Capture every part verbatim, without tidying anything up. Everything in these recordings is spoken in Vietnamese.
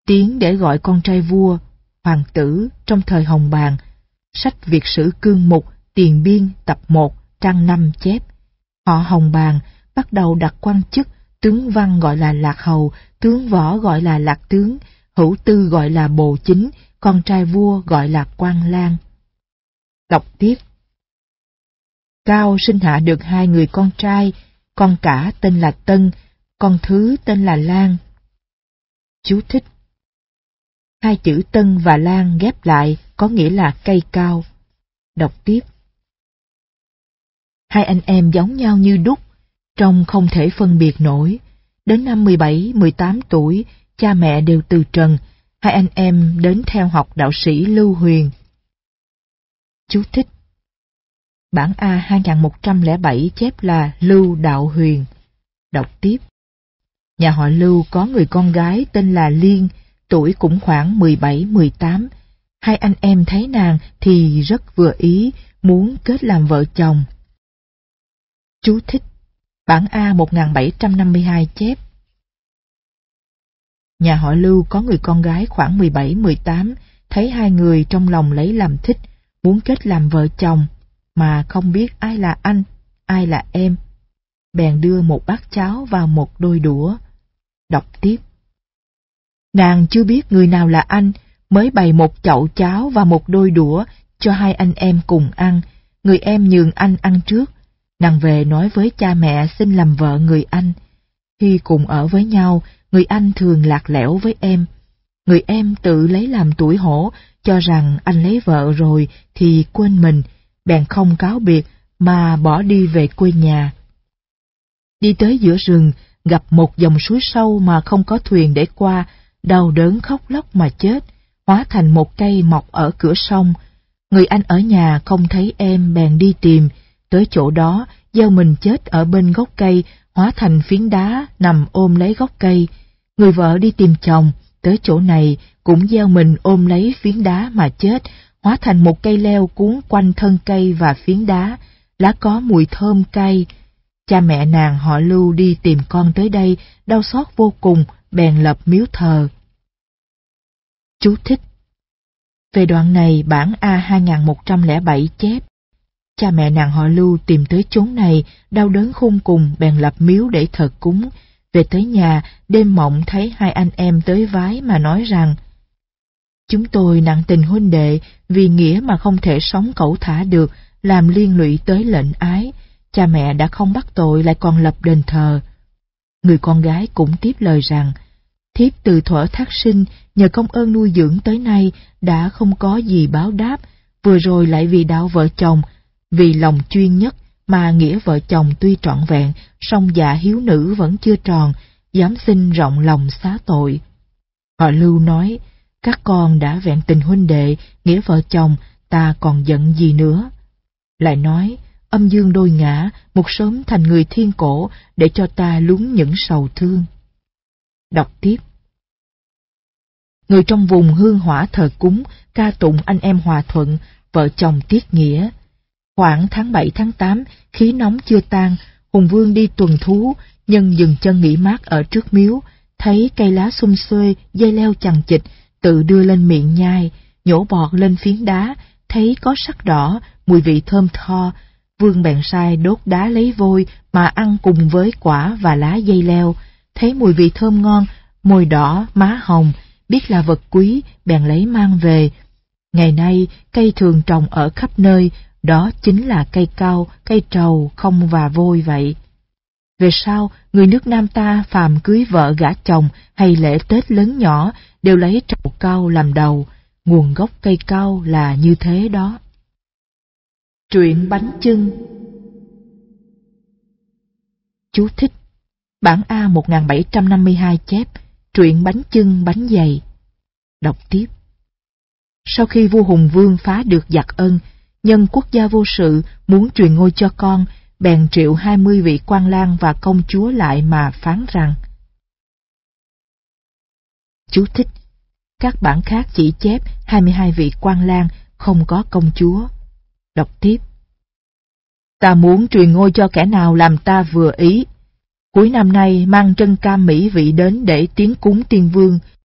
tiếng để gọi con trai vua, hoàng tử trong thời Hồng Bàng. Sách Việt sử Cương Mục, Tiền Biên tập một, trang năm chép. Họ Hồng Bàng bắt đầu đặt quan chức, tướng văn gọi là lạc hầu, tướng võ gọi là lạc tướng, hữu tư gọi là bồ chính, con trai vua gọi là quan lang. Đọc tiếp. Cao sinh hạ được hai người con trai, con cả tên là Tân, con thứ tên là Lan. Chú thích. Hai chữ Tân và Lan ghép lại có nghĩa là cây cao. Đọc tiếp. Hai anh em giống nhau như đúc, trông không thể phân biệt nổi. Đến năm mười bảy, mười tám tuổi, cha mẹ đều từ trần, hai anh em đến theo học đạo sĩ Lưu Huyền. Chú thích. Bản A hai nghìn một trăm lẻ bảy chép là Lưu Đạo Huyền. Đọc tiếp. Nhà họ Lưu có người con gái tên là Liên, tuổi cũng khoảng mười bảy, mười tám. Hai anh em thấy nàng thì rất vừa ý, muốn kết làm vợ chồng. Chú thích. Bản A một nghìn bảy trăm năm mươi hai chép. Nhà họ Lưu có người con gái khoảng mười bảy, mười tám, thấy hai người trong lòng lấy làm thích, muốn kết làm vợ chồng, mà không biết ai là anh, ai là em. Bèn đưa một bát cháo vào một đôi đũa. Đọc tiếp. Nàng chưa biết người nào là anh, mới bày một chậu cháo và một đôi đũa cho hai anh em cùng ăn. Người em nhường anh ăn trước. Nàng về nói với cha mẹ xin làm vợ người anh. Khi cùng ở với nhau, người anh thường lạc lẽo với em. Người em tự lấy làm tủi hổ, cho rằng anh lấy vợ rồi thì quên mình, bèn không cáo biệt mà bỏ đi về quê nhà. Đi tới giữa rừng, gặp một dòng suối sâu mà không có thuyền để qua, đau đớn khóc lóc mà chết, hóa thành một cây mọc ở cửa sông. Người anh ở nhà không thấy em bèn đi tìm, tới chỗ đó, gieo mình chết ở bên gốc cây, hóa thành phiến đá nằm ôm lấy gốc cây. Người vợ đi tìm chồng, tới chỗ này cũng gieo mình ôm lấy phiến đá mà chết, hóa thành một cây leo cuốn quanh thân cây và phiến đá, lá có mùi thơm cay. Cha mẹ nàng họ Lưu đi tìm con tới đây, đau xót vô cùng, bèn lập miếu thờ. Chú thích. Về đoạn này bản A hai nghìn một trăm lẻ bảy chép. Cha mẹ nàng họ Lưu tìm tới chốn này, đau đớn khôn cùng, bèn lập miếu để thờ cúng. Về tới nhà, đêm mộng thấy hai anh em tới vái mà nói rằng: Chúng tôi nặng tình huynh đệ, vì nghĩa mà không thể sống cẩu thả được, làm liên lụy tới lệnh ái. Cha mẹ đã không bắt tội lại còn lập đền thờ. Người con gái cũng tiếp lời rằng: Thiếp từ thuở thác sinh, nhờ công ơn nuôi dưỡng tới nay, đã không có gì báo đáp, vừa rồi lại vì đạo vợ chồng, vì lòng chuyên nhất mà nghĩa vợ chồng tuy trọn vẹn, song dạ hiếu nữ vẫn chưa tròn, dám xin rộng lòng xá tội. Họ Lưu nói: Các con đã vẹn tình huynh đệ, nghĩa vợ chồng, ta còn giận gì nữa. Lại nói: Âm dương đôi ngã, một sớm thành người thiên cổ, để cho ta lún những sầu thương. Đọc tiếp. Người trong vùng hương hỏa thờ cúng, ca tụng anh em hòa thuận, vợ chồng tiết nghĩa. Khoảng tháng bảy tháng tám, khí nóng chưa tan, Hùng Vương đi tuần thú, nhân dừng chân nghỉ mát ở trước miếu, thấy cây lá sum xuê, dây leo chằng chịt, tự đưa lên miệng nhai, nhổ bọt lên phiến đá, thấy có sắc đỏ, mùi vị thơm tho. Vương bèn sai đốt đá lấy vôi mà ăn cùng với quả và lá dây leo, thấy mùi vị thơm ngon, môi đỏ, má hồng, biết là vật quý, bèn lấy mang về. Ngày nay, cây thường trồng ở khắp nơi, đó chính là cây cao, cây trầu, không và vôi vậy. Về sau, người nước Nam ta phàm cưới vợ gả chồng hay lễ Tết lớn nhỏ đều lấy trầu cau làm đầu, nguồn gốc cây cau là như thế đó. Truyện bánh chưng. Chú thích. Bản A một nghìn bảy trăm năm mươi hai chép. Truyện bánh chưng bánh dày. Đọc tiếp. Sau khi vua Hùng Vương phá được giặc Ân, nhân quốc gia vô sự muốn truyền ngôi cho con, bèn triệu hai mươi vị quan lang và công chúa lại mà phán rằng. Chú thích. Các bản khác chỉ chép hai mươi hai vị quan lang, không có công chúa. Đọc tiếp. Ta muốn truyền ngôi cho kẻ nào làm ta vừa ý. Cuối năm nay mang trân cam mỹ vị đến để tiến cúng tiên vương.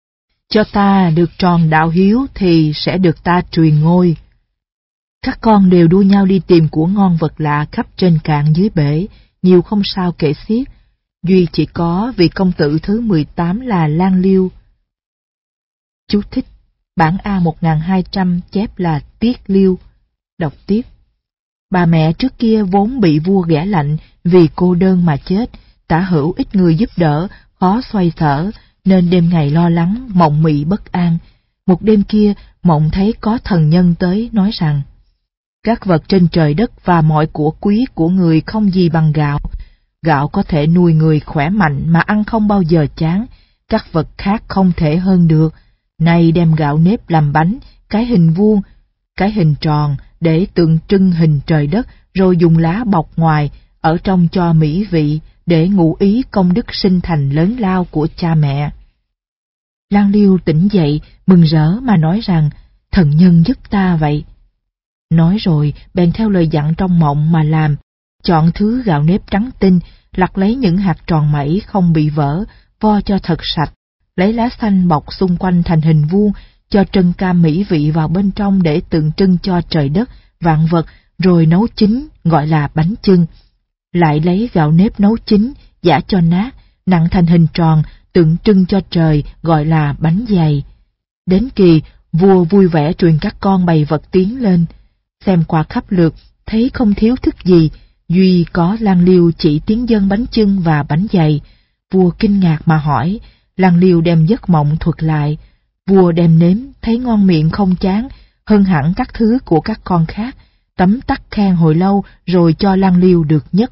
Cho ta được tròn đạo hiếu thì sẽ được ta truyền ngôi. Các con đều đua nhau đi tìm của ngon vật lạ khắp trên cạn dưới bể, nhiều không sao kể xiết. Duy chỉ có vị công tử thứ mười tám là Lang Liêu. Chú thích: bản A một nghìn hai trăm chép là Tiết Liêu. Đọc tiếp. Bà mẹ trước kia vốn bị vua ghẻ lạnh vì cô đơn mà chết, tả hữu ít người giúp đỡ, khó xoay sở, nên đêm ngày lo lắng, mộng mị bất an. Một đêm kia, mộng thấy có thần nhân tới nói rằng: các vật trên trời đất và mọi của quý của người không gì bằng gạo. Gạo có thể nuôi người khỏe mạnh mà ăn không bao giờ chán, các vật khác không thể hơn được. Nay đem gạo nếp làm bánh, cái hình vuông, cái hình tròn để tượng trưng hình trời đất, rồi dùng lá bọc ngoài, ở trong cho mỹ vị, để ngụ ý công đức sinh thành lớn lao của cha mẹ. Lang Liêu tỉnh dậy, mừng rỡ mà nói rằng: thần nhân giúp ta vậy. Nói rồi, bèn theo lời dặn trong mộng mà làm, chọn thứ gạo nếp trắng tinh, lặt lấy những hạt tròn mẩy không bị vỡ, vo cho thật sạch, lấy lá xanh bọc xung quanh thành hình vuông, cho trân cam mỹ vị vào bên trong để tượng trưng cho trời đất, vạn vật, rồi nấu chín, gọi là bánh chưng. Lại lấy gạo nếp nấu chín, giã cho nát, nặn thành hình tròn, tượng trưng cho trời, gọi là bánh dày. Đến kỳ, vua vui vẻ truyền các con bày vật tiến lên. Xem qua khắp lượt, thấy không thiếu thức gì, duy có Lang Liêu chỉ tiến dâng bánh chưng và bánh dày. Vua kinh ngạc mà hỏi, Lang Liêu đem giấc mộng thuật lại. Vua đem nếm, thấy ngon miệng không chán, hơn hẳn các thứ của các con khác, tấm tắc khen hồi lâu rồi cho Lang Liêu được nhất.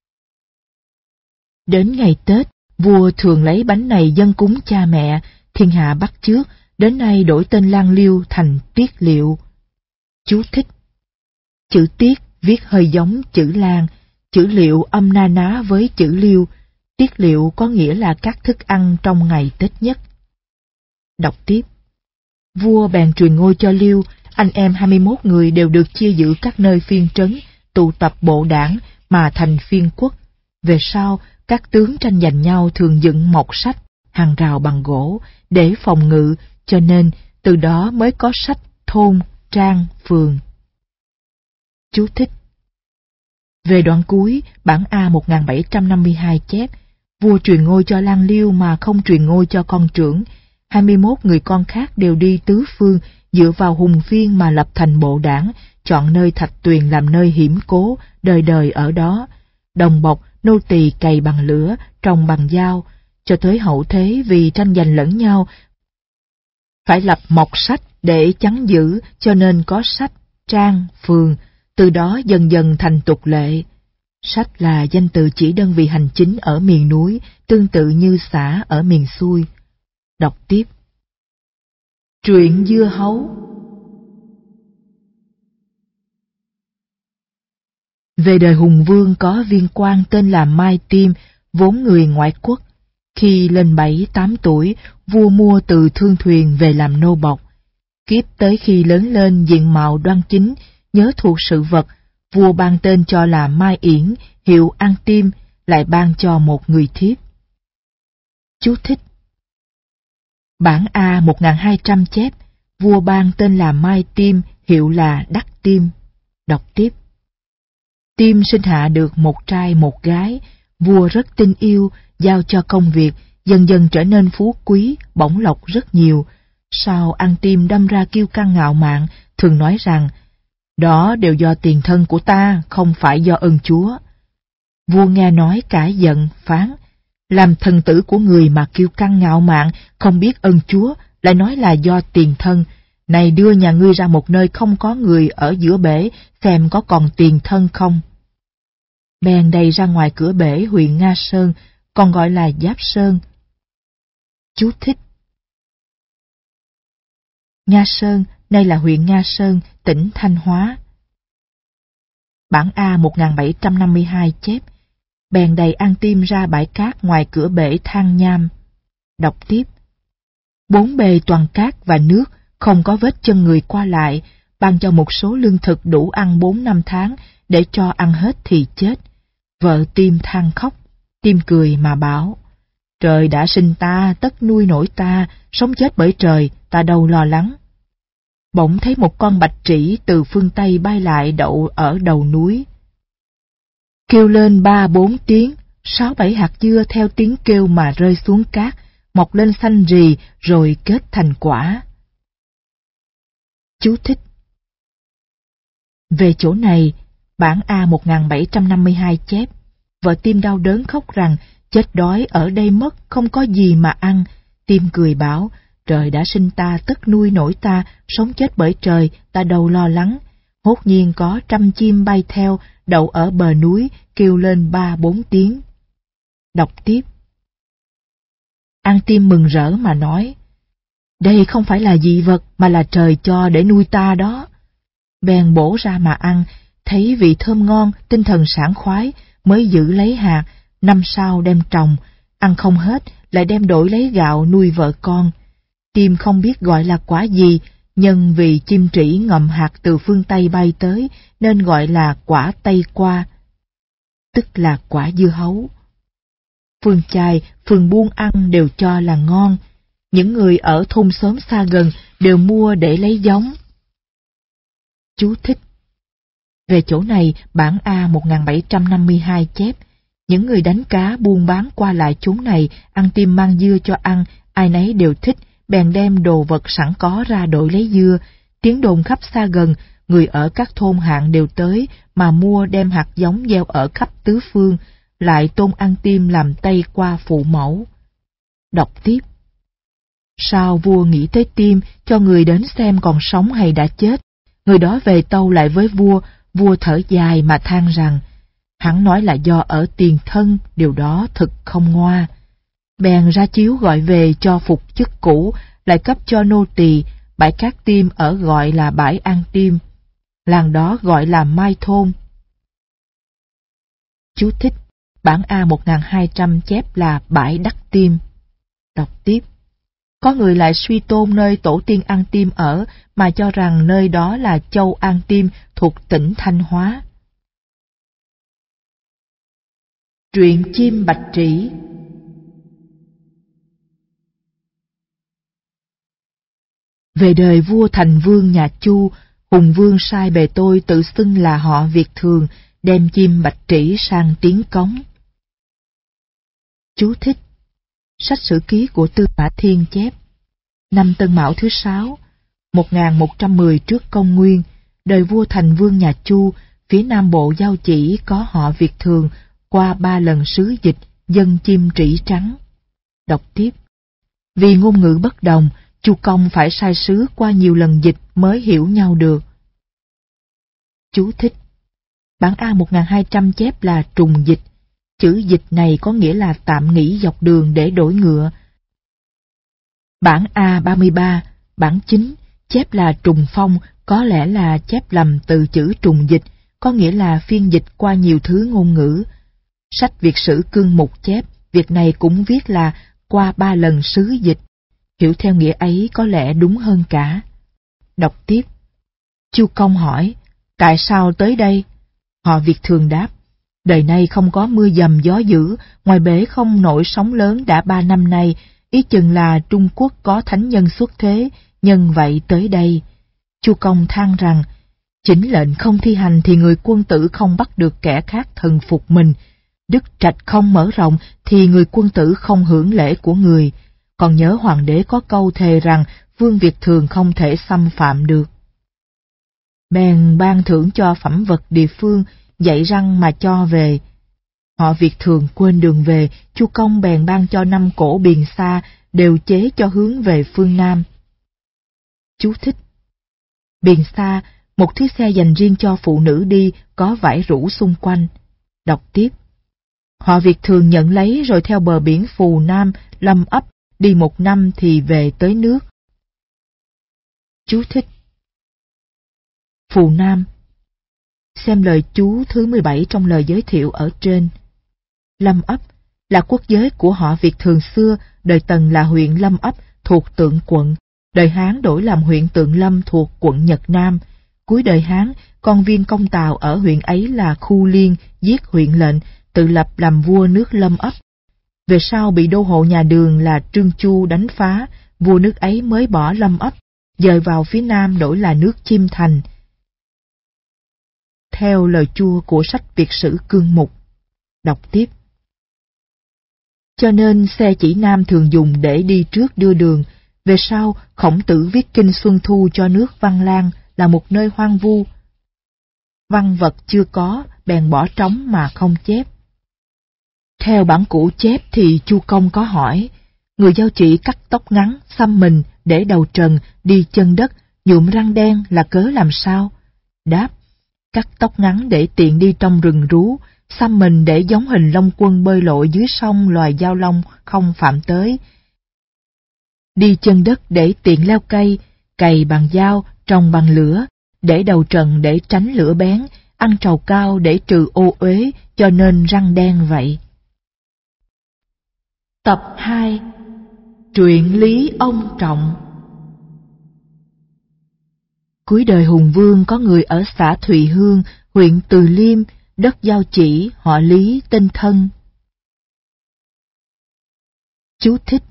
Đến ngày Tết, vua thường lấy bánh này dâng cúng cha mẹ, thiên hạ bắt chước, đến nay đổi tên Lang Liêu thành Tiết Liệu. Chú thích: chữ Tiết viết hơi giống chữ Lang, chữ Liệu âm na ná với chữ Liêu. Tiết Liệu có nghĩa là các thức ăn trong ngày Tết nhất. Đọc tiếp. Vua bèn truyền ngôi cho Liêu, anh em hai mươi mốt người đều được chia giữ các nơi phiên trấn, tụ tập bộ đảng mà thành phiên quốc. Về sau, các tướng tranh giành nhau thường dựng mộc sách, hàng rào bằng gỗ, để phòng ngự, cho nên từ đó mới có sách thôn, trang, phường. Chú thích: về đoạn cuối, bản A một nghìn bảy trăm năm mươi hai chép, vua truyền ngôi cho Lang Liêu mà không truyền ngôi cho con trưởng, hai mươi mốt người con khác đều đi tứ phương, dựa vào hùng phiên mà lập thành bộ đảng, chọn nơi thạch tuyền làm nơi hiểm cố, đời đời ở đó. Đồng bọc, nô tỳ cày bằng lửa, trồng bằng dao, cho tới hậu thế vì tranh giành lẫn nhau, phải lập mộc sách để chắn giữ, cho nên có sách, trang, phường, từ đó dần dần thành tục lệ. Sách là danh từ chỉ đơn vị hành chính ở miền núi, tương tự như xã ở miền xuôi. Đọc tiếp. Truyện dưa hấu. Về đời hùng vương có viên quan tên là Mai Tiêm, vốn người ngoại quốc. Khi lên bảy tám tuổi, vua mua từ thương thuyền về làm nô bộc. Kiếp tới khi lớn lên diện mạo đoan chính, nhớ thuộc sự vật, vua ban tên cho là Mai Yển, hiệu An Tiêm, lại ban cho một người thiếp. Chú thích: bản A một nghìn hai trăm chép, vua ban tên là Mai Tiêm, hiệu là Đắc Tiêm. Đọc tiếp. Tiêm sinh hạ được một trai một gái, vua rất tin yêu, giao cho công việc, dần dần trở nên phú quý, bổng lộc rất nhiều. Sau An Tiêm đâm ra kiêu căng ngạo mạn, thường nói rằng, đó đều do tiền thân của ta, không phải do ơn Chúa. Vua nghe nói cả giận, phán, làm thần tử của người mà kiêu căng ngạo mạn, không biết ơn Chúa, lại nói là do tiền thân. Này đưa nhà ngươi ra một nơi không có người ở giữa bể, xem có còn tiền thân không. Bèn đầy ra ngoài cửa bể huyện Nga Sơn, còn gọi là Giáp Sơn. Chú thích: Nga Sơn, nay là huyện Nga Sơn, tỉnh Thanh Hóa. Bản A một nghìn bảy trăm năm mươi hai chép, bèn đầy An Tiêm ra bãi cát ngoài cửa bể Thang Nham. Đọc tiếp. Bốn bề toàn cát và nước, không có vết chân người qua lại, ban cho một số lương thực đủ ăn bốn năm tháng, để cho ăn hết thì chết. Vợ Tiêm than khóc, Tiêm cười mà bảo, Trời đã sinh ta, tất nuôi nổi ta, sống chết bởi trời, ta đâu lo lắng. Bỗng thấy một con bạch trĩ từ phương Tây bay lại đậu ở đầu núi. Kêu lên ba bốn tiếng, sáu bảy hạt dưa theo tiếng kêu mà rơi xuống cát, mọc lên xanh rì rồi kết thành quả. Chú thích. Về chỗ này, bản A một nghìn bảy trăm năm mươi hai chép, vợ Tim đau đớn khóc rằng chết đói ở đây mất, không có gì mà ăn. Tim cười bảo, trời đã sinh ta tất nuôi nổi ta, sống chết bởi trời, ta đâu lo lắng. Hốt nhiên có trăm chim bay theo, đậu ở bờ núi, kêu lên ba bốn tiếng. Đọc tiếp. An Tim mừng rỡ mà nói, đây không phải là dị vật mà là trời cho để nuôi ta đó. Bèn bổ ra mà ăn, thấy vị thơm ngon, tinh thần sảng khoái, mới giữ lấy hạt, năm sau đem trồng, ăn không hết, lại đem đổi lấy gạo nuôi vợ con. Tim không biết gọi là quả gì, nhưng vì chim trĩ ngậm hạt từ phương Tây bay tới, nên gọi là quả Tây Qua, tức là quả dưa hấu. Phương chài, phường buôn ăn đều cho là ngon, những người ở thôn xóm xa gần đều mua để lấy giống. Chú thích. Về chỗ này, bản A một nghìn bảy trăm năm mươi hai chép, những người đánh cá buôn bán qua lại chốn này, An Tim mang dưa cho ăn, ai nấy đều thích, bèn đem đồ vật sẵn có ra đổi lấy dưa. Tiếng đồn khắp xa gần, người ở các thôn hạng đều tới mà mua đem hạt giống gieo ở khắp tứ phương, lại tôn An Tim làm Tây Qua phụ mẫu. Đọc tiếp. Sao vua nghĩ tới Tim, cho người đến xem còn sống hay đã chết. Người đó về tâu lại với vua, vua thở dài mà than rằng, hắn nói là do ở tiền thân, điều đó thực không ngoa. Bèn ra chiếu gọi về cho phục chức cũ, lại cấp cho nô tỳ, bãi cát Tim ở gọi là bãi An Tim, làng đó gọi là Mai Thôn. Chú thích. Bản A một nghìn hai trăm chép là bãi Đắc Tim. Đọc tiếp. Có người lại suy tôn nơi tổ tiên An Tim ở, mà cho rằng nơi đó là châu An Tim thuộc tỉnh Thanh Hóa. Truyện chim bạch trĩ. Về đời vua Thành Vương nhà Chu, Hùng Vương sai bề tôi tự xưng là họ Việt Thường, đem chim bạch trĩ sang Tiến Cống. Chú thích. Sách sử ký của Tư Mã Thiên chép. Năm Tân Mão thứ sáu, một nghìn một trăm mười trước công nguyên, đời vua Thành Vương nhà Chu, phía nam bộ Giao Chỉ có họ Việt Thường, qua ba lần sứ dịch, dân chim trĩ trắng. Đọc tiếp. Vì ngôn ngữ bất đồng, Chu Công phải sai sứ qua nhiều lần dịch mới hiểu nhau được. Chú thích. Bản A một nghìn hai trăm chép là trùng dịch. Chữ dịch này có nghĩa là tạm nghỉ dọc đường để đổi ngựa. Bản A ba mươi ba, bản chính, chép là trùng phong, có lẽ là chép lầm từ chữ trùng dịch, có nghĩa là phiên dịch qua nhiều thứ ngôn ngữ. Sách Việt sử Cương Mục chép, việc này cũng viết là qua ba lần sứ dịch. Hiểu theo nghĩa ấy có lẽ đúng hơn cả. Đọc tiếp. Chu Công hỏi, tại sao tới đây? Họ Việt Thường đáp, đời nay không có mưa dầm gió dữ, ngoài bể không nổi sóng lớn đã ba năm nay, ý chừng là Trung Quốc có thánh nhân xuất thế, nhân vậy tới đây. Chu Công than rằng, chính lệnh không thi hành thì người quân tử không bắt được kẻ khác thần phục mình, đức trạch không mở rộng thì người quân tử không hưởng lễ của người. Còn nhớ hoàng đế có câu thề rằng Vương Việt Thường không thể xâm phạm được. Bèn ban thưởng cho phẩm vật địa phương, dạy răng mà cho về. Họ Việt Thường quên đường về, Chu Công bèn ban cho năm cỗ biền xa, đều chế cho hướng về phương Nam. Chú thích. Biền xa, một chiếc xe dành riêng cho phụ nữ đi, có vải rủ xung quanh. Đọc tiếp. Họ Việt Thường nhận lấy rồi theo bờ biển Phù Nam, Lâm Ấp, đi một năm thì về tới nước. Chú thích. Phù Nam. Xem lời chú thứ mười bảy trong lời giới thiệu ở trên. Lâm Ấp là quốc giới của họ Việt Thường xưa, đời Tần là huyện Lâm Ấp thuộc Tượng Quận, đời Hán đổi làm huyện Tượng Lâm thuộc quận Nhật Nam. Cuối đời Hán, con Viên Công Tào ở huyện ấy là Khu Liên giết huyện lệnh, tự lập làm vua nước Lâm Ấp. Về sau bị đô hộ nhà Đường là Trương Chu đánh phá, vua nước ấy mới bỏ Lâm Ấp, dời vào phía nam đổi là nước Chiêm Thành. Theo lời chua của sách Việt sử Cương Mục. Đọc tiếp. Cho nên xe chỉ nam thường dùng để đi trước đưa đường. Về sau, Khổng Tử viết kinh Xuân Thu cho nước Văn Lang là một nơi hoang vu. Văn vật chưa có, bèn bỏ trống mà không chép. Theo bản cũ chép thì Chu Công có hỏi, người giao chỉ cắt tóc ngắn, xăm mình, để đầu trần, đi chân đất, nhuộm răng đen là cớ làm sao? Đáp, cắt tóc ngắn để tiện đi trong rừng rú, xăm mình để giống hình Long Quân bơi lội dưới sông loài giao long không phạm tới. Đi chân đất để tiện leo cây, cày bằng dao, trồng bằng lửa, để đầu trần để tránh lửa bén, ăn trầu cao để trừ ô uế, cho nên răng đen vậy. Tập hai. Truyện Lý Ông Trọng. Cuối đời Hùng Vương có người ở xã Thụy Hương, huyện Từ Liêm, đất Giao Chỉ, họ Lý, tên Thân. Chú thích.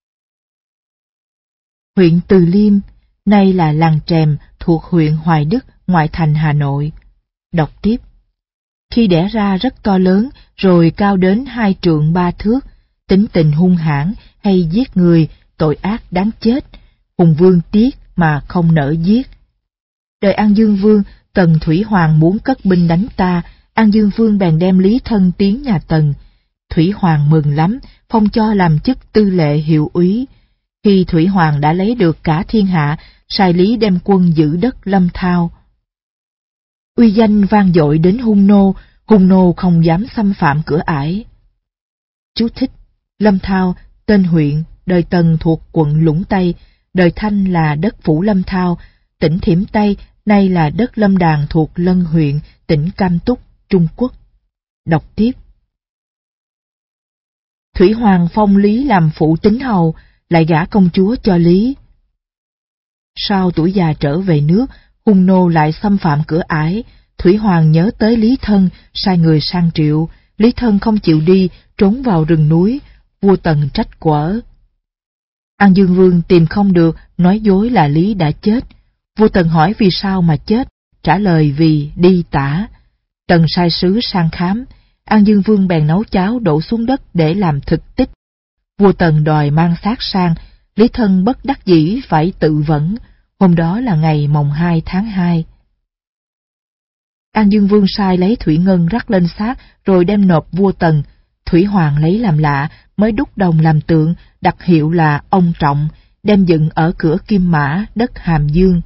Huyện Từ Liêm, nay là làng Trèm, thuộc huyện Hoài Đức, ngoại thành Hà Nội. Đọc tiếp. Khi đẻ ra rất to lớn, rồi cao đến hai trượng ba thước, tính tình hung hãn hay giết người, tội ác đáng chết. Hùng Vương tiếc mà không nỡ giết. Đời An Dương Vương, Tần Thủy Hoàng muốn cất binh đánh ta, An Dương Vương bèn đem Lý Thân tiến nhà Tần. Thủy Hoàng mừng lắm, phong cho làm chức tư lệ hiệu úy. Khi Thủy Hoàng đã lấy được cả thiên hạ, sai Lý đem quân giữ đất Lâm Thao. Uy danh vang dội đến hung nô, hung nô không dám xâm phạm cửa ải. Chú thích. Lâm Thao, tên huyện, đời Tần thuộc quận Lũng Tây, đời Thanh là đất phủ Lâm Thao, tỉnh Thiểm Tây, nay là đất Lâm Đàn thuộc Lân huyện, tỉnh Cam Túc, Trung Quốc. Đọc tiếp. Thủy Hoàng phong Lý làm phụ tín hầu, lại gả công chúa cho Lý. Sau tuổi già trở về nước, hung nô lại xâm phạm cửa ải. Thủy Hoàng nhớ tới Lý Thân, sai người sang triệu. Lý Thân không chịu đi, trốn vào rừng núi. Vua Tần trách quở. An Dương Vương tìm không được, nói dối là Lý đã chết. Vua Tần hỏi vì sao mà chết, trả lời vì đi tả. Tần sai sứ sang khám. An Dương Vương bèn nấu cháo đổ xuống đất để làm thực tích. Vua Tần đòi mang xác sang, Lý Thân bất đắc dĩ phải tự vẫn. Hôm đó là ngày mồng hai tháng hai. An Dương Vương sai lấy thủy ngân rắc lên xác rồi đem nộp vua Tần. Thủy Hoàng lấy làm lạ, mới đúc đồng làm tượng, đặt hiệu là Ông Trọng, đem dựng ở cửa Kim Mã, đất Hàm Dương.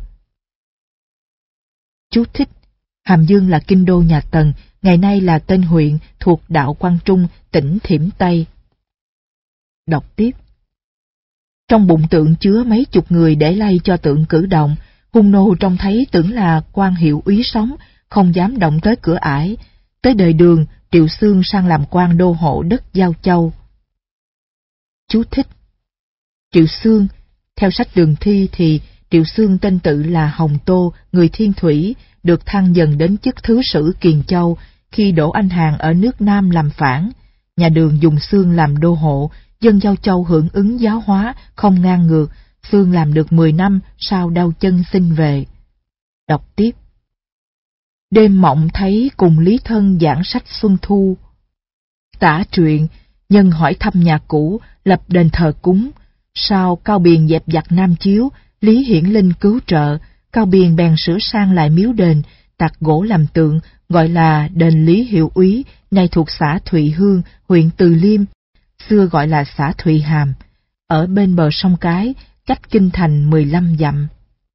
Chú thích. Hàm Dương là kinh đô nhà Tần, ngày nay là tên huyện thuộc đạo Quang Trung, tỉnh Thiểm Tây. Đọc tiếp. Trong bụng tượng chứa mấy chục người để lay cho tượng cử động, hung nô trông thấy tưởng là quan hiệu úy sống, không dám động tới cửa ải. Tới đời Đường, Triệu Xương sang làm quan đô hộ đất Giao Châu. Chú thích. Triệu Xương, theo sách Đường Thi thì Triệu Xương tên tự là Hồng Tô, người Thiên Thủy, được thăng dần đến chức thứ sử Kiền Châu khi Đỗ Anh Hàn ở nước Nam làm phản. Nhà Đường dùng Xương làm đô hộ, dân Giao Châu hưởng ứng giáo hóa, không ngang ngược. Xương làm được mười năm, sau đau chân xin về. Đọc tiếp. Đêm mộng thấy cùng Lý Thân giảng sách Xuân Thu. Tả truyện, nhân hỏi thăm nhà cũ, lập đền thờ cúng. Sau Cao Biền dẹp giặc Nam Chiếu, Lý Hiển Linh cứu trợ, Cao Biền bèn sửa sang lại miếu đền, tạc gỗ làm tượng, gọi là đền Lý Hiệu Úy, nay thuộc xã Thụy Hương, huyện Từ Liêm, xưa gọi là xã Thụy Hàm, ở bên bờ sông Cái, cách kinh thành mười lăm dặm.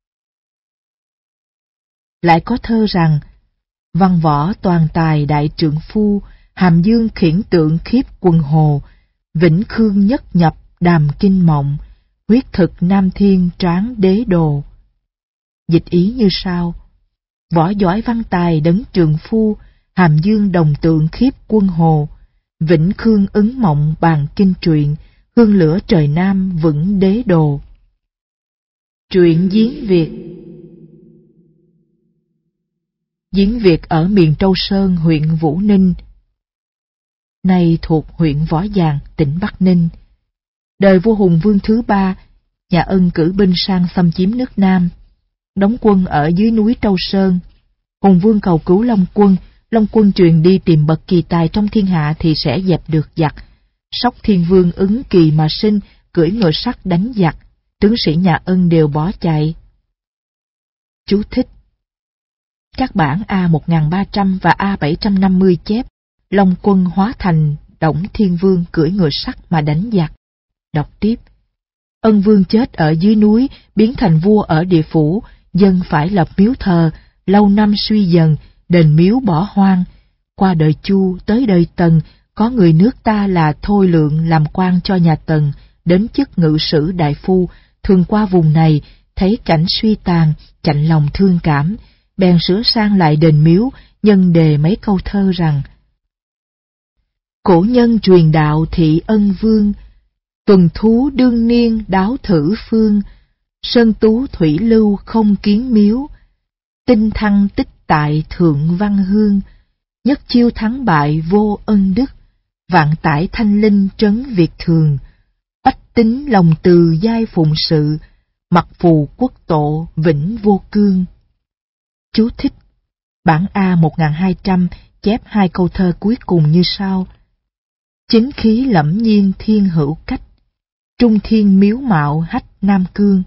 Lại có thơ rằng, văn võ toàn tài đại trượng phu, Hàm Dương khiển tượng khiếp quân hồ, Vĩnh Khương nhất nhập đàm kinh mộng, huyết thực Nam Thiên tráng đế đồ. Dịch ý như sau: võ giỏi văn tài đấng trường phu, Hàm Dương đồng tượng khiếp quân hồ, Vĩnh Khương ứng mộng bàn kinh truyện, hương lửa trời Nam vững đế đồ. Truyện Giếng Việt. Giếng Việt ở miền Trâu Sơn, huyện Vũ Ninh. nay thuộc huyện Võ Giàng, tỉnh Bắc Ninh. Đời vua Hùng Vương thứ ba, nhà Ân cử binh sang xâm chiếm nước Nam, đóng quân ở dưới núi Trâu Sơn. Hùng Vương cầu cứu Long Quân, Long Quân truyền đi tìm bậc kỳ tài trong thiên hạ thì sẽ dẹp được giặc. Sóc Thiên Vương ứng kỳ mà sinh, cưỡi ngựa sắt đánh giặc, tướng sĩ nhà Ân đều bỏ chạy. Chú thích: các bản A một nghìn ba trăm và A bảy trăm năm mươi chép Long Quân hóa thành Đổng Thiên Vương cưỡi ngựa sắt mà đánh giặc. Đọc tiếp: Ân Vương chết ở dưới núi, biến thành vua ở địa phủ, dân phải lập miếu thờ, lâu năm suy dần, đền miếu bỏ hoang. Qua đời Chu tới đời Tần, có người nước ta là Thôi Lượng làm quan cho nhà Tần, đến chức ngự sử đại phu, thường qua vùng này, thấy cảnh suy tàn, chạnh lòng thương cảm, bèn sửa sang lại đền miếu, nhân đề mấy câu thơ rằng: cổ nhân truyền đạo thị Ân Vương, tuần thú đương niên đáo thử phương, sơn tú thủy lưu không kiến miếu, tinh thăng tích tại thượng văn hương, nhất chiêu thắng bại vô ân đức, vạn tải thanh linh trấn Việt thường, bách tính lòng từ giai phụng sự, mặc phù quốc tổ vĩnh vô cương. Chú thích: bản A một nghìn hai trăm chép hai câu thơ cuối cùng như sau: chính khí lẫm nhiên thiên hữu cách, trung thiên miếu mạo hách Nam Cương.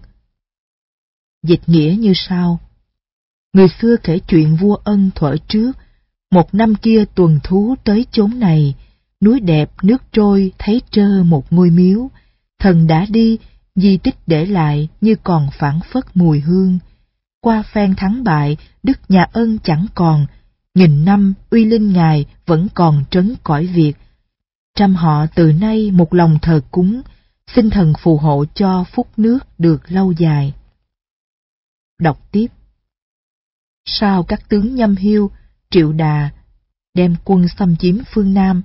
Dịch nghĩa như sau: người xưa kể chuyện vua Ân thuở trước, một năm kia tuần thú tới chốn này, núi đẹp nước trôi thấy trơ một ngôi miếu, thần đã đi, di tích để lại như còn phảng phất mùi hương. Qua phen thắng bại, đức nhà Ân chẳng còn, nghìn năm uy linh ngài vẫn còn trấn cõi Việt. Trăm họ từ nay một lòng thờ cúng, xin thần phù hộ cho phúc nước được lâu dài. Đọc tiếp: sau các tướng Nhâm Hiêu, Triệu Đà đem quân xâm chiếm phương Nam,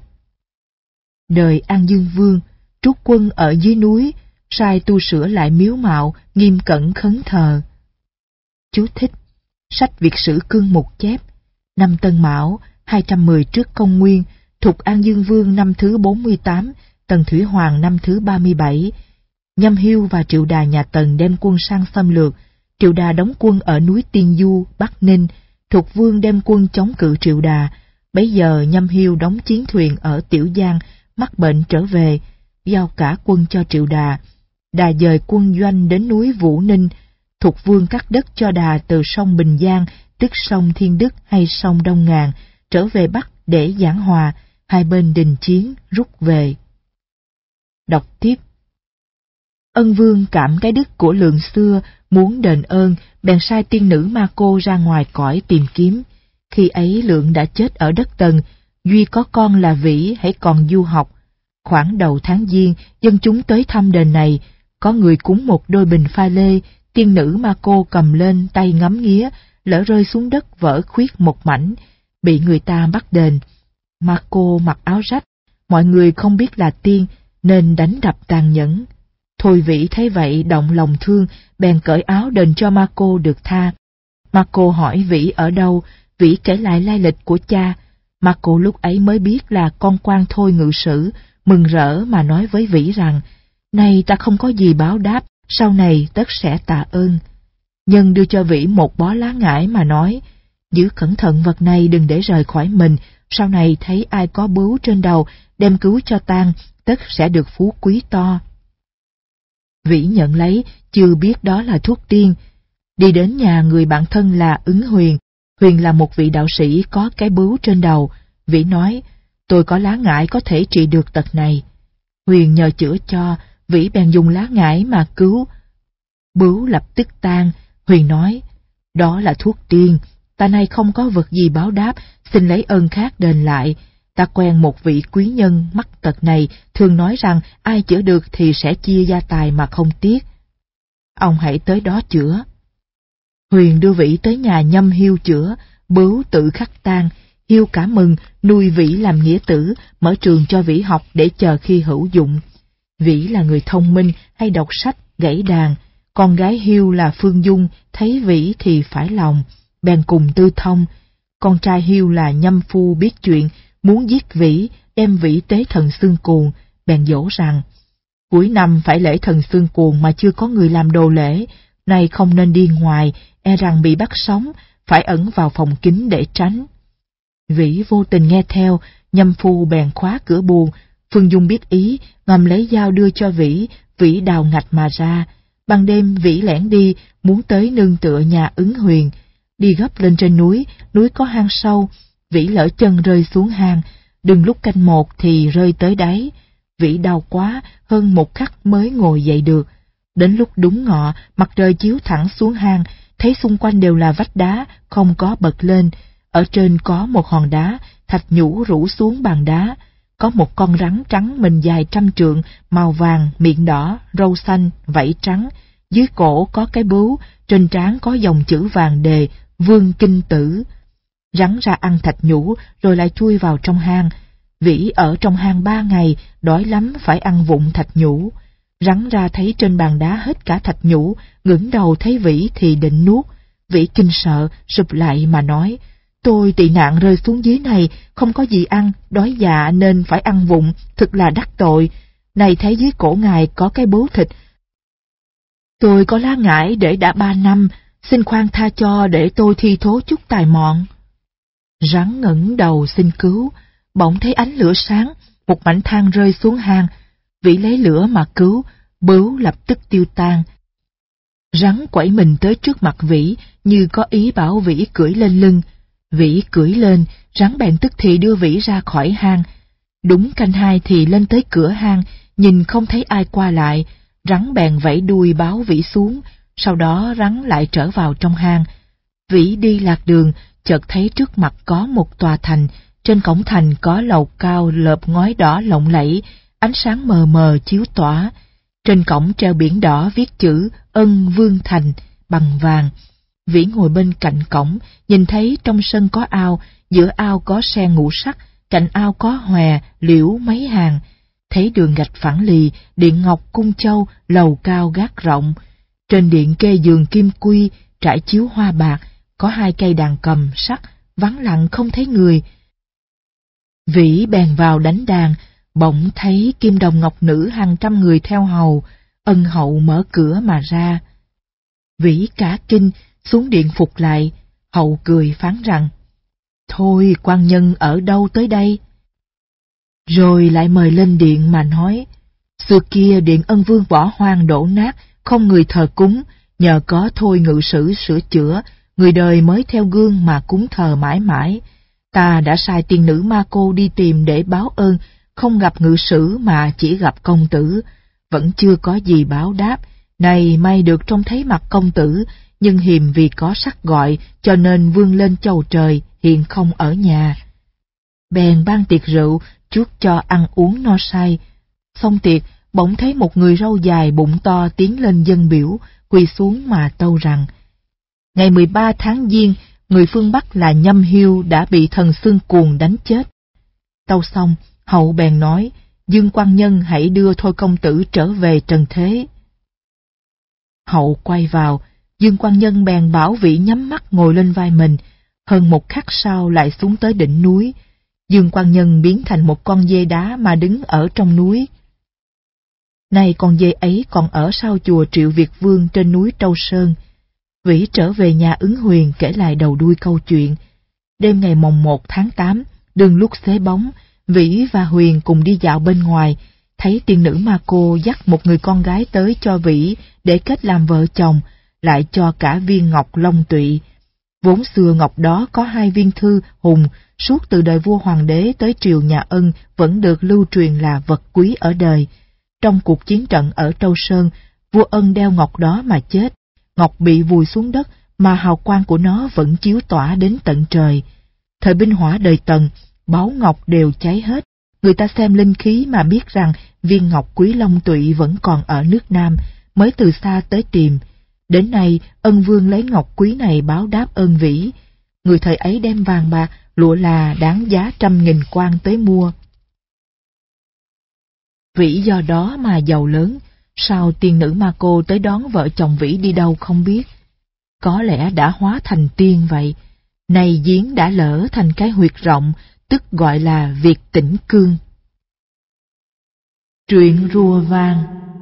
đời An Dương Vương trút quân ở dưới núi, sai tu sửa lại miếu mạo, nghiêm cẩn khấn thờ. Chú thích: sách Việt sử cương mục chép năm Tân Mão hai trăm mười trước công nguyên, thuộc An Dương Vương năm thứ bốn mươi tám, Tần Thủy Hoàng năm thứ ba mươi bảy. Nhâm Hiêu và Triệu Đà nhà Tần đem quân sang xâm lược. Triệu Đà đóng quân ở núi Tiên Du, Bắc Ninh. Thục Vương đem quân chống cự Triệu Đà. Bấy giờ Nhâm Hiêu đóng chiến thuyền ở Tiểu Giang, mắc bệnh trở về, giao cả quân cho Triệu Đà. Đà dời quân doanh đến núi Vũ Ninh. Thục Vương cắt đất cho Đà từ sông Bình Giang, tức sông Thiên Đức hay sông Đông Ngàn, trở về Bắc để giảng hòa, hai bên đình chiến rút về. Đọc tiếp: Ân Vương cảm cái đức của Lượng xưa, muốn đền ơn, bèn sai tiên nữ Ma Cô ra ngoài cõi tìm kiếm. Khi ấy Lượng đã chết ở đất Tần, duy có con là Vĩ hãy còn du học. Khoảng đầu tháng Giêng, dân chúng tới thăm đền này, có người cúng một đôi bình pha lê, tiên nữ Ma Cô cầm lên tay ngắm nghía, lỡ rơi xuống đất vỡ khuyết một mảnh, bị người ta bắt đền. Ma Cô mặc áo rách, mọi người không biết là tiên nên đánh đập tàn nhẫn. Thôi Vĩ thấy vậy động lòng thương, bèn cởi áo đền cho Ma Cô được tha. Ma Cô hỏi Vĩ ở đâu, Vĩ kể lại lai lịch của cha. Ma Cô lúc ấy mới biết là con quan Thôi ngự sử, mừng rỡ mà nói với Vĩ rằng: này ta không có gì báo đáp, sau này tất sẽ tạ ơn. Nhân đưa cho Vĩ một bó lá ngải mà nói: giữ cẩn thận vật này đừng để rời khỏi mình, sau này thấy ai có bướu trên đầu, đem cứu cho tang, tất sẽ được phú quý to. Vĩ nhận lấy, chưa biết đó là thuốc tiên. Đi đến nhà người bạn thân là Ứng Huyền. Huyền là một vị đạo sĩ có cái bướu trên đầu. Vĩ nói: tôi có lá ngải có thể trị được tật này. Huyền nhờ chữa cho, Vĩ bèn dùng lá ngải mà cứu. Bướu lập tức tan. Huyền nói: đó là thuốc tiên, ta nay không có vật gì báo đáp, xin lấy ơn khác đền lại. Ta quen một vị quý nhân mắc tật này, thường nói rằng ai chữa được thì sẽ chia gia tài mà không tiếc. Ông hãy tới đó chữa. Huyền đưa Vĩ tới nhà Nhâm Hiêu chữa, bướu tự khắc tan. Hiêu cả mừng, nuôi Vĩ làm nghĩa tử, mở trường cho Vĩ học để chờ khi hữu dụng. Vĩ là người thông minh, hay đọc sách, gảy đàn. Con gái Hiêu là Phương Dung, thấy Vĩ thì phải lòng, bèn cùng tư thông. Con trai Hiêu là Nhâm Phu biết chuyện, muốn giết Vĩ, đem Vĩ tế thần xương cuồng, bèn dỗ rằng: cuối năm phải lễ thần xương cuồng mà chưa có người làm đồ lễ, nay không nên đi ngoài, e rằng bị bắt sống, phải ẩn vào phòng kín để tránh. Vĩ vô tình nghe theo, nhâm phu bèn khóa cửa buồng. Phương Dung biết ý, ngầm lấy dao đưa cho Vĩ, Vĩ đào ngạch mà ra. Ban đêm Vĩ lẻn đi, muốn tới nương tựa nhà Ứng Huyền. Đi gấp lên trên núi, núi có hang sâu, Vĩ lỡ chân rơi xuống hang, đừng lúc canh một thì rơi tới đáy. Vĩ đau quá, hơn một khắc mới ngồi dậy được. Đến lúc đúng ngọ, mặt trời chiếu thẳng xuống hang, thấy xung quanh đều là vách đá, không có bật lên. Ở trên có một hòn đá, thạch nhũ rủ xuống bàn đá. Có một con rắn trắng mình dài trăm trượng, màu vàng, miệng đỏ, râu xanh, vảy trắng. Dưới cổ có cái bướu, trên trán có dòng chữ vàng đề, Vương Kinh Tử. Rắn ra ăn thạch nhũ, rồi lại chui vào trong hang. Vĩ ở trong hang ba ngày, đói lắm phải ăn vụng thạch nhũ. Rắn ra thấy trên bàn đá hết cả thạch nhũ, ngẩng đầu thấy Vĩ thì định nuốt. Vĩ kinh sợ, sụp lại mà nói: tôi tị nạn rơi xuống dưới này, không có gì ăn, đói dạ nên phải ăn vụng, thực là đắc tội. Này thấy dưới cổ ngài có cái bướu thịt, tôi có lá ngải để đã ba năm, xin khoan tha cho để tôi thi thố chút tài mọn. Rắn ngẩng đầu xin cứu, bỗng thấy ánh lửa sáng, một mảnh than rơi xuống hang. Vĩ lấy lửa mà cứu, bướu lập tức tiêu tan. Rắn quẩy mình tới trước mặt Vĩ, như có ý bảo Vĩ cưỡi lên lưng. Vĩ cưỡi lên, rắn bèn tức thì đưa Vĩ ra khỏi hang. Đúng canh hai thì lên tới cửa hang, nhìn không thấy ai qua lại, rắn bèn vẫy đuôi báo Vĩ xuống, sau đó rắn lại trở vào trong hang. Vĩ đi lạc đường, chợt thấy trước mặt có một tòa thành, trên cổng thành có lầu cao lợp ngói đỏ lộng lẫy, ánh sáng mờ mờ chiếu tỏa. Trên cổng treo biển đỏ viết chữ Ân Vương Thành bằng vàng. Vĩ ngồi bên cạnh cổng, nhìn thấy trong sân có ao, giữa ao có sen ngũ sắc, cạnh ao có hòe, liễu mấy hàng. Thấy đường gạch phẳng lì, điện ngọc cung châu, lầu cao gác rộng. Trên điện kê giường kim quy, trải chiếu hoa bạc, có hai cây đàn cầm sắt, vắng lặng không thấy người. Vĩ bèn vào đánh đàn, bỗng thấy kim đồng ngọc nữ hàng trăm người theo hầu. Ân hậu mở cửa mà ra. Vĩ cả kinh, xuống điện phục lại. Hậu cười phán rằng: thôi quan nhân ở đâu tới đây? Rồi lại mời lên điện mà nói: xưa kia điện Ân Vương bỏ hoang đổ nát, không người thờ cúng, nhờ có Thôi ngự sử sửa chữa, người đời mới theo gương mà cúng thờ mãi mãi. Ta đã sai tiên nữ Ma Cô đi tìm để báo ơn, không gặp ngự sử mà chỉ gặp công tử, vẫn chưa có gì báo đáp. Này may được trông thấy mặt công tử, nhưng hiềm vì có sắc gọi, cho nên vươn lên chầu trời, hiện không ở nhà. Bèn ban tiệc rượu, chuốc cho ăn uống no say. Xong tiệc, bỗng thấy một người râu dài bụng to tiến lên dâng biểu, quỳ xuống mà tâu rằng: ngày mười ba tháng Giêng, người phương Bắc là Nhâm Hiêu đã bị thần xương cuồng đánh chết. Tâu xong, hậu bèn nói: Dương quan nhân hãy đưa Thôi công tử trở về trần thế. Hậu quay vào, Dương quan nhân bèn bảo Vĩ nhắm mắt ngồi lên vai mình. Hơn một khắc sau lại xuống tới đỉnh núi. Dương quan nhân biến thành một con dê đá mà đứng ở trong núi. Nay con dê ấy còn ở sau chùa Triệu Việt Vương trên núi Trâu Sơn. Vĩ trở về nhà Ứng Huyền kể lại đầu đuôi câu chuyện. Đêm ngày mồng một tháng tám, đương lúc xế bóng, Vĩ và Huyền cùng đi dạo bên ngoài, thấy tiên nữ Ma Cô dắt một người con gái tới cho Vĩ để kết làm vợ chồng, lại cho cả viên ngọc long tụy. Vốn xưa ngọc đó có hai viên thư hùng, suốt từ đời vua hoàng đế tới triều nhà Ân vẫn được lưu truyền là vật quý ở đời. Trong cuộc chiến trận ở Trâu Sơn, vua Ân đeo ngọc đó mà chết. Ngọc bị vùi xuống đất mà hào quang của nó vẫn chiếu tỏa đến tận trời. Thời binh hỏa đời Tần, báu ngọc đều cháy hết. Người ta xem linh khí mà biết rằng viên ngọc quý long tụy vẫn còn ở nước Nam, mới từ xa tới tìm. Đến nay, Ân Vương lấy ngọc quý này báo đáp ơn Vĩ. Người thời ấy đem vàng bạc, lụa là đáng giá trăm nghìn quan tới mua. Vĩ do đó mà giàu lớn. Sao tiên nữ Ma Cô tới đón vợ chồng Vĩ đi đâu không biết. Có lẽ đã hóa thành tiên vậy. Này giếng đã lỡ thành cái huyệt rộng, tức gọi là Việt Tĩnh Cương. Truyện Rùa Vàng.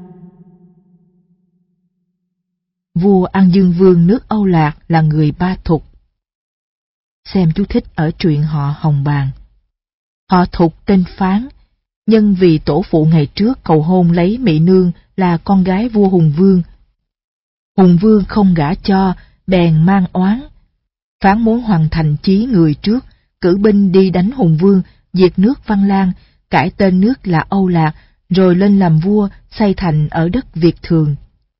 Vua An Dương Vương nước Âu Lạc là người Ba Thục. Xem chú thích ở truyện họ Hồng Bàng. Họ Thục tên Phán, nhân vì tổ phụ ngày trước cầu hôn lấy Mỹ Nương là con gái vua Hùng Vương. Hùng Vương không gả cho, bèn mang oán. Phán muốn hoàn thành chí người trước, cử binh đi đánh Hùng Vương, diệt nước Văn Lang, cải tên nước là Âu Lạc, rồi lên làm vua, xây thành ở đất Việt Thường.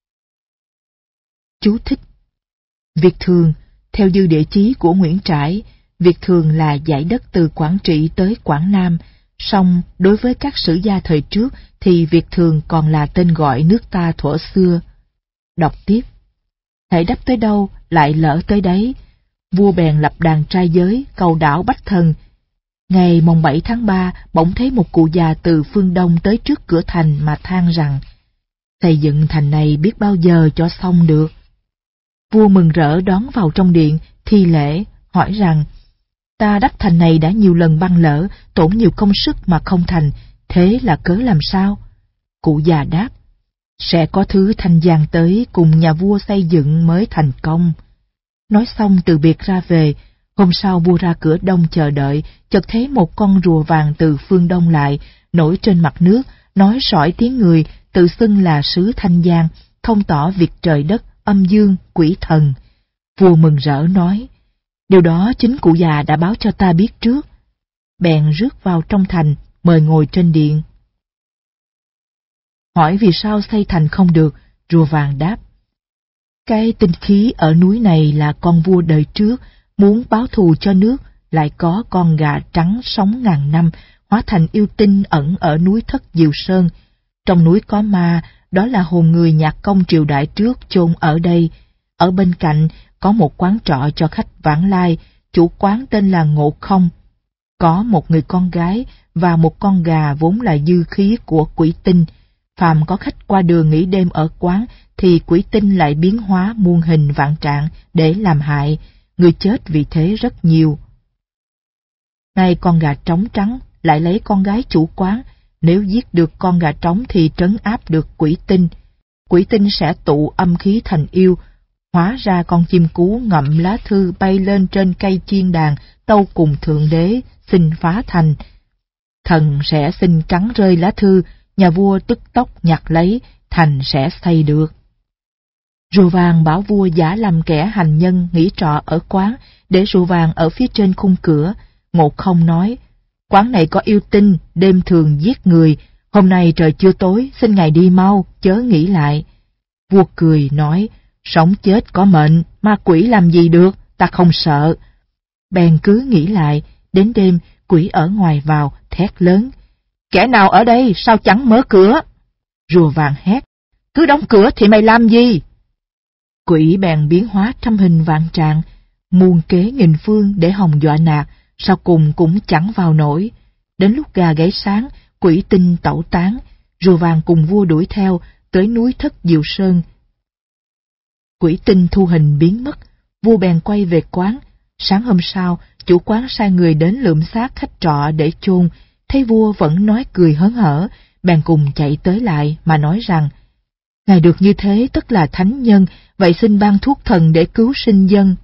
Chú thích: Việt Thường, theo dư địa chí của Nguyễn Trãi, Việt Thường là dải đất từ Quảng Trị tới Quảng Nam, song đối với các sử gia thời trước thì Việt Thường còn là tên gọi nước ta thuở xưa. Đọc tiếp: hễ đắp tới đâu lại lỡ tới đấy. Vua bèn lập đàn trai giới, cầu đảo Bách Thần. Ngày mồng bảy tháng ba, bỗng thấy một cụ già từ phương đông tới trước cửa thành mà than rằng: xây dựng thành này biết bao giờ cho xong được. Vua mừng rỡ đón vào trong điện, thi lễ, hỏi rằng: ta đắp thành này đã nhiều lần băng lỡ, tổn nhiều công sức mà không thành, thế là cớ làm sao? Cụ già đáp: sẽ có thứ thanh giang tới cùng nhà vua xây dựng mới thành công. Nói xong từ biệt ra về. Hôm sau vua ra cửa đông chờ đợi, chợt thấy một con rùa vàng từ phương đông lại, nổi trên mặt nước, nói sỏi tiếng người, tự xưng là sứ Thanh Giang, thông tỏ việc trời đất, âm dương, quỷ thần. Vua mừng rỡ nói: điều đó chính cụ già đã báo cho ta biết trước. Bèn rước vào trong thành, mời ngồi trên điện. Hỏi vì sao xây thành không được, rùa vàng đáp: cái tinh khí ở núi này là con vua đời trước, muốn báo thù cho nước, lại có con gà trắng sống ngàn năm, hóa thành yêu tinh ẩn ở núi Thất Diệu Sơn. Trong núi có ma, đó là hồn người nhạc công triều đại trước chôn ở đây. Ở bên cạnh có một quán trọ cho khách vãng lai, chủ quán tên là Ngộ Không. Có một người con gái và một con gà vốn là dư khí của quỷ tinh. Phàm có khách qua đường nghỉ đêm ở quán thì quỷ tinh lại biến hóa muôn hình vạn trạng để làm hại, người chết vì thế rất nhiều. Nay con gà trống trắng lại lấy con gái chủ quán, nếu giết được con gà trống thì trấn áp được quỷ tinh. Quỷ tinh sẽ tụ âm khí thành yêu, hóa ra con chim cú ngậm lá thư bay lên trên cây chiên đàn, tâu cùng Thượng Đế, xin phá thành. Thần sẽ xin cắn rơi lá thư, nhà vua tức tốc nhặt lấy, thành sẽ xây được. Rùa vàng bảo vua giả làm kẻ hành nhân nghỉ trọ ở quán, để rùa vàng ở phía trên khung cửa. Ngộ Không nói: quán này có yêu tinh, đêm thường giết người, hôm nay trời chưa tối, xin ngài đi mau, chớ nghĩ lại. Vua cười nói: sống chết có mệnh, ma quỷ làm gì được, ta không sợ. Bèn cứ nghĩ lại, đến đêm quỷ ở ngoài vào thét lớn: kẻ nào ở đây, sao chẳng mở cửa? Rùa vàng hét: cứ đóng cửa thì mày làm gì? Quỷ bèn biến hóa trăm hình vạn trạng, muôn kế nghìn phương để hòng dọa nạt, sau cùng cũng chẳng vào nổi. Đến lúc gà gáy sáng, quỷ tinh tẩu tán, rùa vàng cùng vua đuổi theo, tới núi Thất Diệu Sơn. Quỷ tinh thu hình biến mất, vua bèn quay về quán. Sáng hôm sau, chủ quán sai người đến lượm xác khách trọ để chôn, thấy vua vẫn nói cười hớn hở, bèn cùng chạy tới lại mà nói rằng: ngài được như thế tất là thánh nhân, vậy xin ban thuốc thần để cứu sinh dân.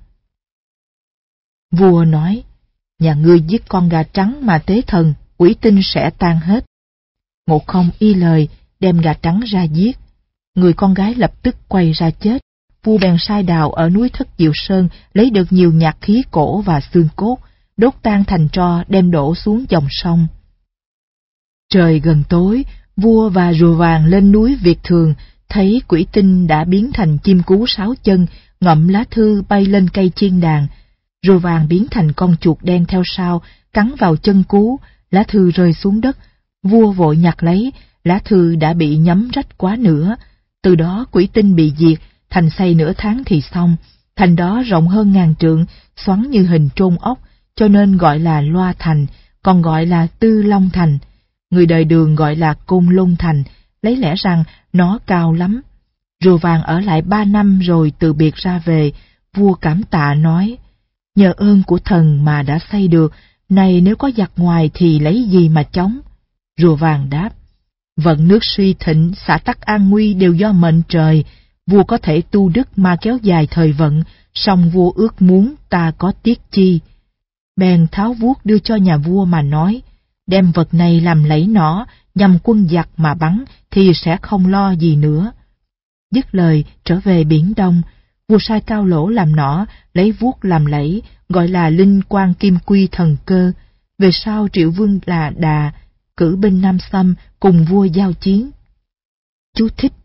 Vua nói: nhà ngươi giết con gà trắng mà tế thần, quỷ tinh sẽ tan hết. Ngộ Không y lời, đem gà trắng ra giết. Người con gái lập tức quay ra chết. Vua bèn sai đào ở núi Thất Diệu Sơn lấy được nhiều nhạc khí cổ và xương cốt, đốt tan thành tro đem đổ xuống dòng sông. Trời gần tối, vua và rùa vàng lên núi Việt Thường, thấy quỷ tinh đã biến thành chim cú sáu chân, ngậm lá thư bay lên cây chiên đàn. Rùa vàng biến thành con chuột đen theo sau, cắn vào chân cú, lá thư rơi xuống đất. Vua vội nhặt lấy, lá thư đã bị nhấm rách quá nửa. Từ đó quỷ tinh bị diệt, thành xây nửa tháng thì xong. Thành đó rộng hơn ngàn trượng, xoắn như hình trôn ốc, cho nên gọi là Loa Thành, còn gọi là Tư Long Thành. Người đời Đường gọi là Côn Lôn Thành, lấy lẽ rằng nó cao lắm. Rùa vàng ở lại ba năm rồi từ biệt ra về. Vua cảm tạ nói: nhờ ơn của thần mà đã xây được, Này nếu có giặc ngoài thì lấy gì mà chống? Rùa vàng đáp, vận nước suy thịnh, xã tắc an nguy đều do mệnh trời. Vua có thể tu đức mà kéo dài thời vận, song vua ước muốn ta có tiếc chi. Bèn tháo vuốt đưa cho nhà vua mà nói, đem vật này làm lẫy nỏ, nhằm quân giặc mà bắn thì sẽ không lo gì nữa. Dứt lời trở về Biển Đông, vua sai Cao Lỗ làm nỏ, lấy vuốt làm lẫy, gọi là linh quan kim quy thần cơ. Về sau Triệu Vương là Đà cử binh Nam Xâm cùng vua giao chiến. Chú thích: